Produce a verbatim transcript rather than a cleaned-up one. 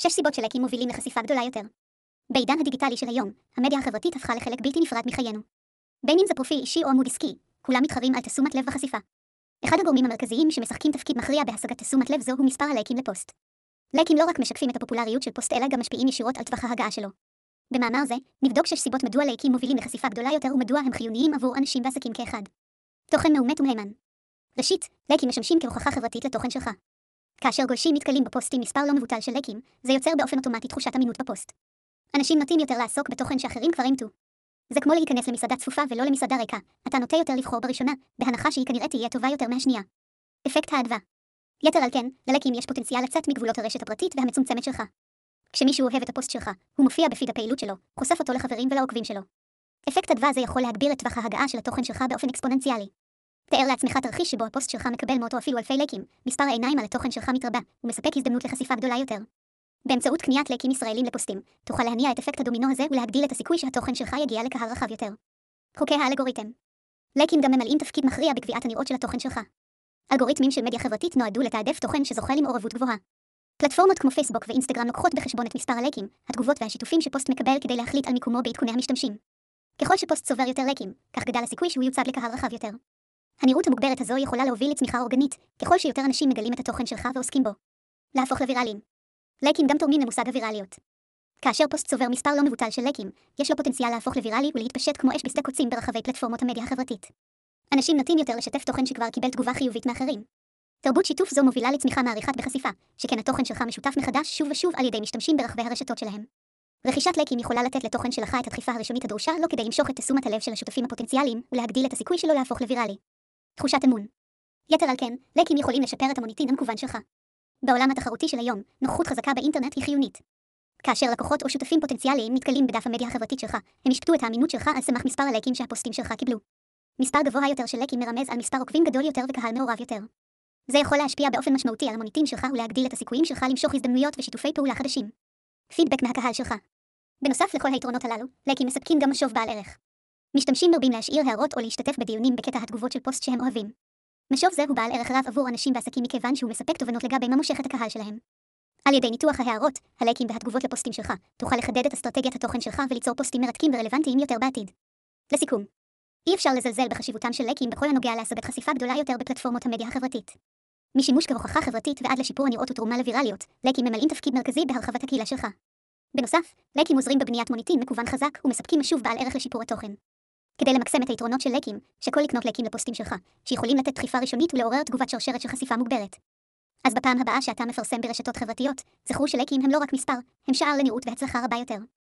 שש סיבות שלייקים מובילים לחשיפה גדולה יותר. בעידן הדיגיטלי של היום, המדיה החברתית הפכה לחלק בלתי נפרד מחיינו. בין אם זה פרופיל אישי או עמוד עסקי, כולם מתחרים על תשומת לב וחשיפה. אחד הגורמים המרכזיים שמשחקים תפקיד מכריע בהשגת תשומת לב זו הוא מספר הלייקים לפוסט. לייקים לא רק משקפים את הפופולריות של פוסט אלא גם משפיעים ישירות על טווח ההגעה שלו. במאמר זה, נבדוק שש סיבות מדוע לייקים מובילים לחשיפה גדולה יותר ומדוע הם חיוניים עבור אנשים ועסקים כאחד. תוכן מאומת ומהימן. ראשית, לייקים משמשים כהוכחה חברתית לתוכן שלך. כאשר גולשים נתקלים בפוסטים מספר לא מבוטל של לייקים, זה יוצר באופן אוטומטי תחושת אמינות בפוסט. אנשים נוטים יותר לעסוק בתוכן שאחרים כבר אימתו. זה כמו להיכנס למסעדה צפופה ולא למסעדה ריקה, אתה נוטה יותר לבחור בראשונה, בהנחה שהיא כנראה תהיה טובה יותר מהשנייה. אפקט האדווה. יתר על כן, ללייקים יש פוטנציאל לצאת מגבולות הרשת הפרטית והמצומצמת שלך. כשמישהו אוהב את הפוסט שלך, הוא מופיע בפיד הפעילות שלו, חושף אותו לחברים ולעוקבים שלו. אפקט הדווה זה יכול להגביר את טווח ההגעה של התוכן שלך באופן אקספוננציאלי. תאר לעצמך תרחיש שבו הפוסט שלך מקבל מאות או אפילו אלפי לייקים, מספר העיניים על התוכן שלך מתרבה, ומספק הזדמנות לחשיפה גדולה יותר. באמצעות קניית לייקים ישראלים לפוסטים, תוכל להניע את אפקט הדומינו הזה ולהגדיל את הסיכוי שהתוכן שלך יגיע לקהל רחב יותר. חוקי האלגוריתם. לייקים גם ממלאים תפקיד מכריע בקביעת הנראות של התוכן שלך. אלגוריתמים של מדיה חברתית נועדו לתעדף תוכן שזוכה למעורבות גבוהה. פלטפורמות כמו פייסבוק ואינסטגרם לוקחות בחשבון את מספר הלייקים, התגובות והשיתופים שפוסט מקבל כדי להחליט על מיקומו בעדכוני המשתמשים. ככל שפוסט צובר יותר לייקים, כך גדל הסיכוי שהוא יוצג לקהל רחב יותר. הנראות המוגברת הזו יכולה להוביל לצמיחה אורגנית, ככל שיותר אנשים מגלים את התוכן שלך ועוסקים בו. להפוך לוויראליים. לייקים גם תורמים למושג הוויראליות. כאשר פוסט צובר מספר לא מבוטל של לייקים, יש לו פוטנציאל להפוך לוויראלי ולהתפשט כמו אש בשדה קוצים ברחבי פלטפורמות המדיה החברתית. אנשים נוטים יותר לשתף תוכן שכבר קיבל תגובה חיובית מאחרים. תרבות שיתוף זו מובילה לצמיחה מעריכת בחשיפה, שכן התוכן שלך משותף מחדש שוב ושוב על ידי משתמשים ברחבי הרשתות שלהם. רכישת לייקים יכולה לתת לתוכן שלך את הדחיפה הראשונית הדרושה לו כדי למשוך את תשומת הלב של השותפים הפוטנציאליים ולהגדיל את הסיכוי שלו להפוך לוויראלי. תחושת אמון. יתר על כן, לייקים יכולים לשפר את המוניטין המקוון שלך. בעולם התחרותי של היום, נוכחות חזקה באינטרנט היא חיונית. כאשר לקוחות או שותפים פוטנציאליים נתקלים בדף המדיה החברתית שלך, הם ישפטו את האמינות שלך על סמך מספר הלייקים שהפוסטים שלך קיבלו. מספר גבוה יותר של לייקים מרמז על מספר עוקבים גדול יותר וקהל מעורב יותר. זה יכול להשפיע באופן משמעותי על המוניטין שלך ולהגדיל את הסיכויים שלך למשוך הזדמנויות ושיתופי פעולה חדשים. פידבק מהקהל שלך. בנוסף לכל היתרונות הללו, לייקים מספקים גם משוב בעל ערך. משתמשים מרבים להשאיר הערות או להשתתף בדיונים בקטע התגובות של פוסט שהם אוהבים. משוב זה הוא בעל ערך רב עבור אנשים ועסקים מכיוון שהוא מספק תובנות לגבי מה מושך את הקהל שלהם. על ידי ניתוח ההערות, הלייקים והתגובות לפוסטים שלך, תוכל לחדד את אסטרטגיית התוכן שלך וליצור פוסטים מרתקים ורלוונטיים יותר בעתיד. לסיכום, אי אפשר לזלזל בחשיבותן של לייקים בכל הנוגע להשגת חשיפה גדולה יותר בפלטפורמות המדיה החברתית. משימוש כהוכחה חברתית ועד לשיפור הנראות ותרומה לוויראליות, לייקים ממלאים תפקיד מרכזי בהרחבת הקהילה שלך. בנוסף, לייקים עוזרים בבניית מוניטין מקוון חזק ומספקים משוב בעל ערך לשיפור התוכן. כדי למקסם את היתרונות של לייקים, שקול לקנות לייקים לפוסטים שלך, שיכולים לתת דחיפה ראשונית ולעורר תגובת שרשרת של חשיפה מוגברת. אז בפעם הבאה שאתה מפרסם ברשתות חברתיות, זכרו שלייקים הם לא רק מספר, הם שער לנראות והצלחה רבה יותר.